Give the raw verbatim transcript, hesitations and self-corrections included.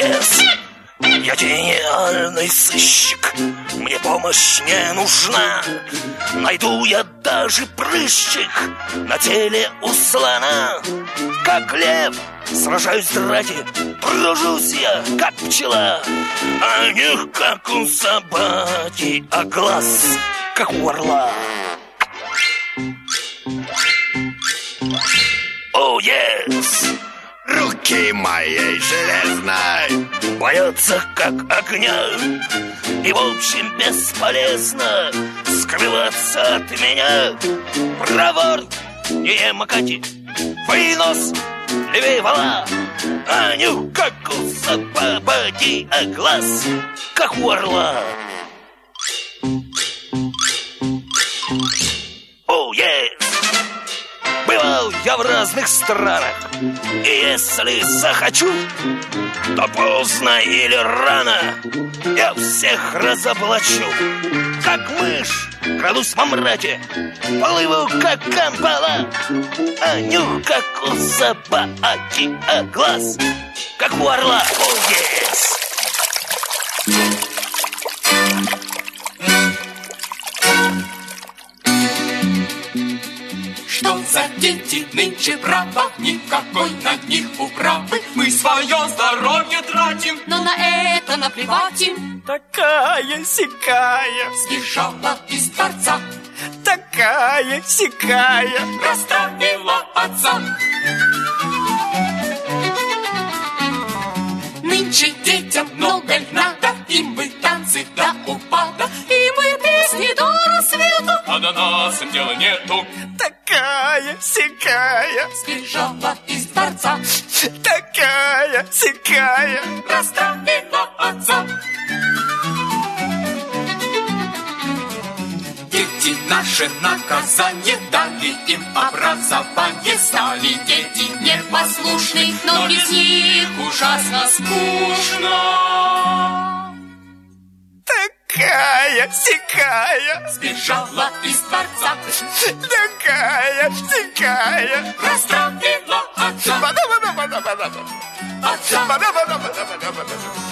ес. Я гениальный сыщик, мне помощь не нужна. Найду я даже прыщик на теле у слона. Как лев сражаюсь в драке, тружусь я, как пчела. А нюх, как у собаки, а глаз, как у орла. О, oh, yes! Руки моей железной боятся, как огня. И, в общем, бесполезно скрываться от меня. Проворт, не макати, вынос, левее вала. А нюх, как у собаки, а глаз, как у орла. О, oh, yes! Бывал я в разных странах, и если захочу, то поздно или рано я всех разоблачу. Как мышь крадусь во мраке, плыву, как камбала. А нюх, как у собаки, а глаз, как у орла. О, yes! Что за дети нынче, право, никакой на них управы. Мы свое здоровье тратим, но на это наплевать им. Такая-сякая сбежала из дворца, такая-сякая расстроила отца. Нынче детям много надо, им бы танцы до упада, и мы песни до рассвета, а до нас им дела нету. Такая-сякая сбежала из дворца, такая-сякая расстроила отца. Дети наши наказание дали им образование. Стали дети непослушны, но без них ужасно скучно. Такая-сякая сбежала из дворца, такая-сякая расстроила отца. Отца. Отца.